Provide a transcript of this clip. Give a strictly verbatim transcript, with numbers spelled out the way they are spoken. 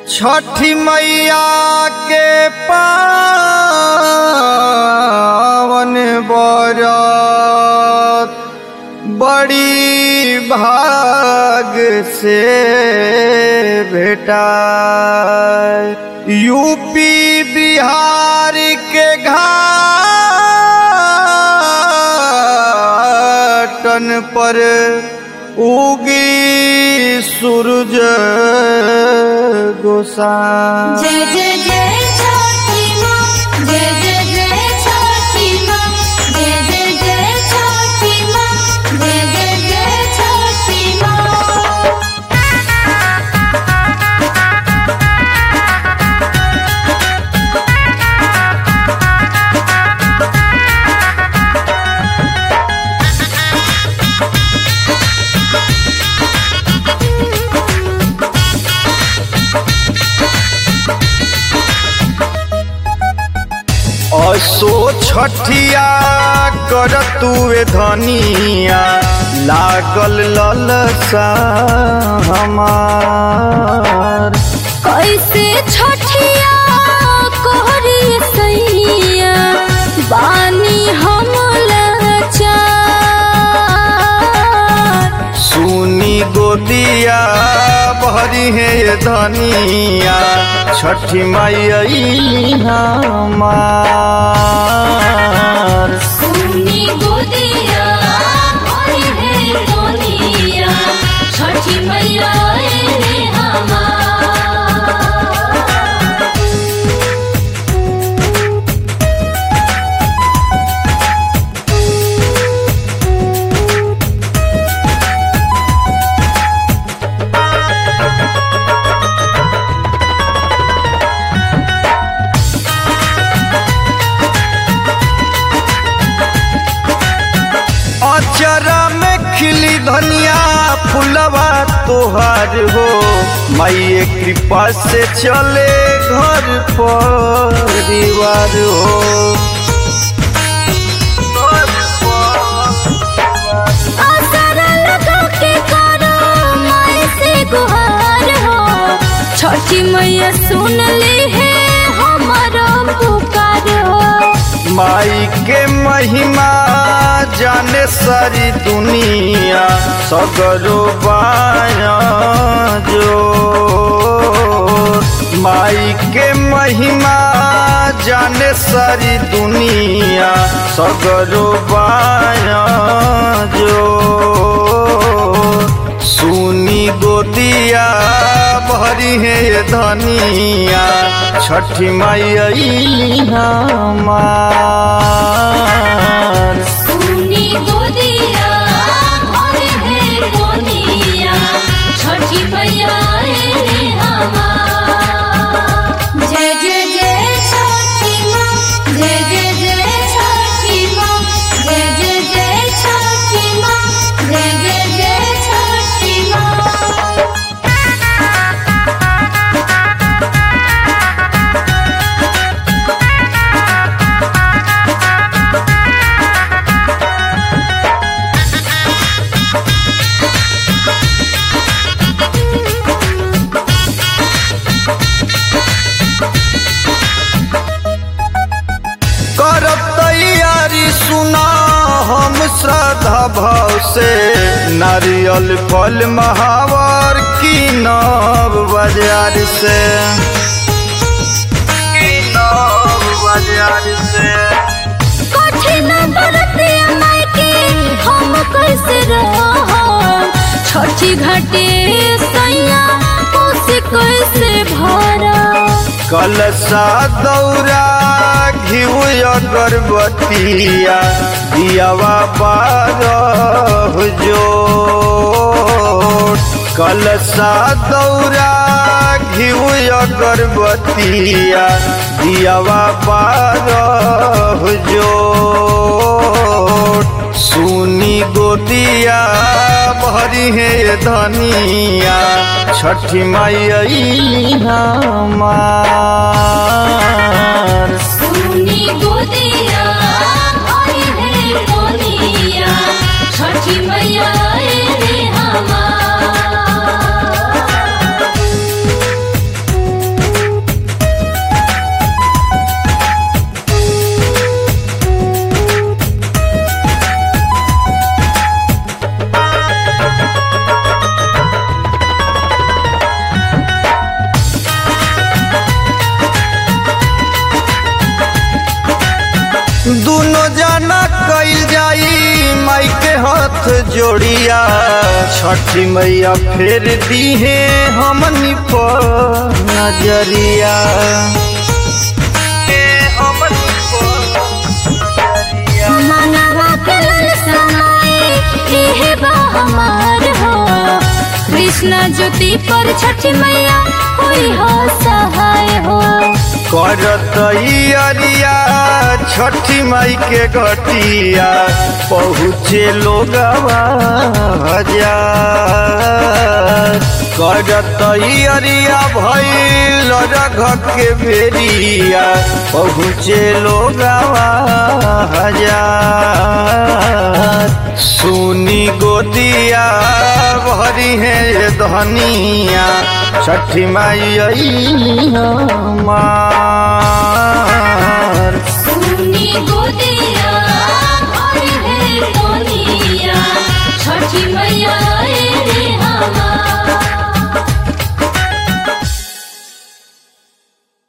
छठी मैया के पावन बरत बड़ी भाग से भेटाए। यूपी बिहार के घाटन पर उगी सूरज गोसाई। जय जय जय छठी माँ, जय जय जय छठी माँ, जय जय जय छठी माँ, जय जय जय छठी माँ। असो छठिया कर तुए धनिया लागल ललसा हमार। कैसे छठिया कोहरी सैया बानी हम लाचार। सुनी गोदिया भरी है ये धनिया छठी मैया हमार। सुनी गोदिया भरी है दुनिया छठी मैया रे हमार। अचरा में खिली धनिया फुलवा तोहार हो। माये कृपा से चले घर परिवार हो। आसरा लगा के करो माई से गुहार हो। छठी मैया सुन ली है हमारा पुकार हो। माई के महिमा जाने सारी दुनिया सगरो बाया जो। माई के महिमा जाने सारी दुनिया सगरो बाया जो। सुनी गोदिया भरी है ये धनिया छठी मैया हमार। सुनी गोदिया भरी है दुनिया छठी मैया रे हमार। जय जय जय छठी माँ, जय जय जय छठी माँ, जय जय जय छठी माँ, जय जय जय छठी माँ। करब तैयारी सुना हम श्रद्धा भाव से। नारियल फल महावर की नव बाजार से। की नव बाजार से कठिन बरते माई के हम कैसे रहब। छठी घाटे सैया उसे कैसे भरब। कलशा दौरा घिउ अगरबत्तिया दियावा बारह जो। कलशा दौरा घिउ अगरबत्तिया दियावा बारह जो। सुनी गोदिया भरी है ये धनिया छठी मैया हमार। सुनी गोदिया भरी है दुनिया छठी मैया रे हमार। जोड़िया छठी मैया फेर दी है हमनी पर नजरिया हमनी पर नजरिया। मनवा के ललसाए इहे बा हमार हो कृष्ण ज्योति पर छठी मैया होई हो सहाय हो करत अरिया छठी माई के घटिया पहुँचे लोगवा हजार करत अरिया भइल रघ के बेरिया पहुँचे लोगवा हजार सुनी गोदिया भरी है धनिया छठी माई आई हमार सुनी गोदिया